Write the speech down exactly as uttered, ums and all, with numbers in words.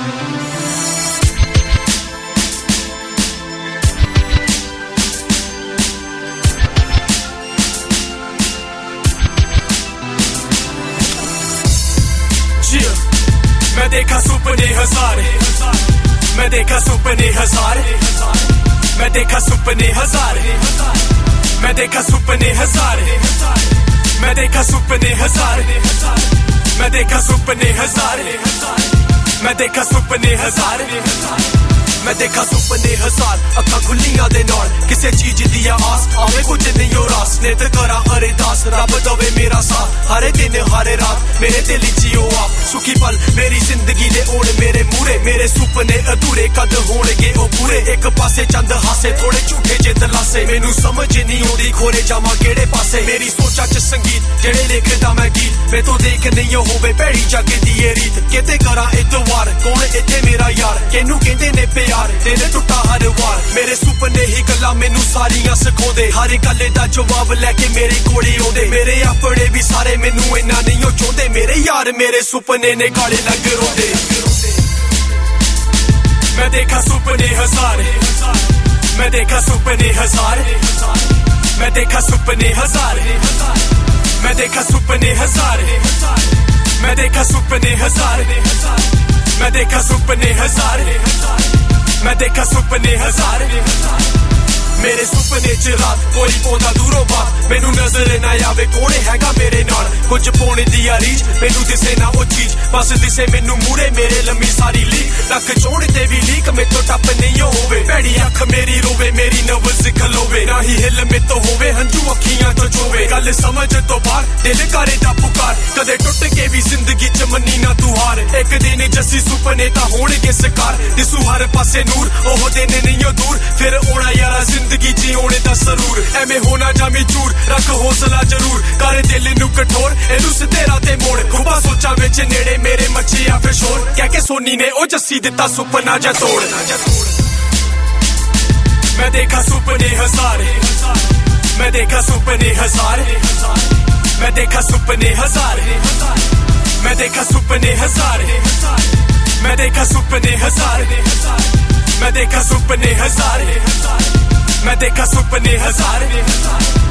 मैं देखा सुपने हजारे, मैं देखा सुपने हजारे, मैं देखा सुपने हजारे, मैं देखा सुपने हजारे, मैं देखा सुपने हजारे, मैं देखा सुपने हजारे, मैं देखा सुपने हजारे, मैं देखा सुपने हजार अखा खुलियां दे नाल किसे चीज दी आस आवे कुछ नहीं हो रास नेत करा अरदास रब दवे मेरा साथ हरे दिन हरे रात मेरे दिल च ओ आप सुखी पल मेरी जिंदगी ले ओण मेरे मूरे मेरे सुपने अधूरे कद होणगे ओ पूरे एक पासे चंद हासे थोड़े झूठे जे दलासे मैनू समझ नहीं आउंदी खोरे जावां केड़े पासे मेरी सोचा च संगीत जेड़े लिखदा मैं गीत मैं तो देख नहीं होवे भैड़ी जग दी ए रीत किते करा इतवार कौन इत्थे मेरा यार किनू कहंदे ने प्यार दिल टुटा हर वार मेरे सुपने ही गल्लां मैनू सारियां सिखाउंदे हर गल दा जवाब लेके मेरे कोले आउंदे मेरे अपने भी सारे मैनू इन्ना नहीं ओ चाहुंदे मेरे यार मेरे सुपने ने काले लग रोंदे मैं देखा सुपने हजारे मैं देखा सुपने हजारे मैं देखा सुपने हजारे मैं देखा सुपने हजारे मैं देखा सुपने हजारे मैं देखा सुपने हजारे मैं देखा सुपने हजारे मेरे सुपने च रात कोई पौधा दूरों बात मैनू नजर ना आवे कौन हैगा मेरे नाल कुछ पौने दी रीच मैनू दिसे ना ओ चीज बस दिसे मैनू मूरे मेरे लम्मी सारी लीक लख चौड़ ते भी लीक मैं तो टप नहीं होवे भैड़ी अख मेरी रोवे मेरी नवज खलोवे ना ही हिल में तो होवे हंजू अखियां तो चोवे गल समझ तो बाहर दिल करे दा पुकार कदे टुट के भी जिंदगी च मन्नी ना तू हार एक दिन जसी सुपने ता होणगे साकार दिसू हर पासे नूर ओह दिन नहीं ओ दूर फिर ओना यारा जिंदगी जी होने दा सरूर एवें होना जामी चूर रख हौसला जरूर कर दिल नू कठोर एनू सिधेरा ते मोड़ खुबा सोचा विच नेड़े मेरे मचिया फिर शोर कह के सोनी ने ओ जस्सी दिता सुपना जा तोड़ मैं देखा सुपने हजारे मैं देखा सुपने हजारे मैं देखा सुपने हजारे मैं देखा सुपने हजारे मैं देखा सुपने हजारे मैं देखा सुपने हजारे मैं देखा सुपने हजारे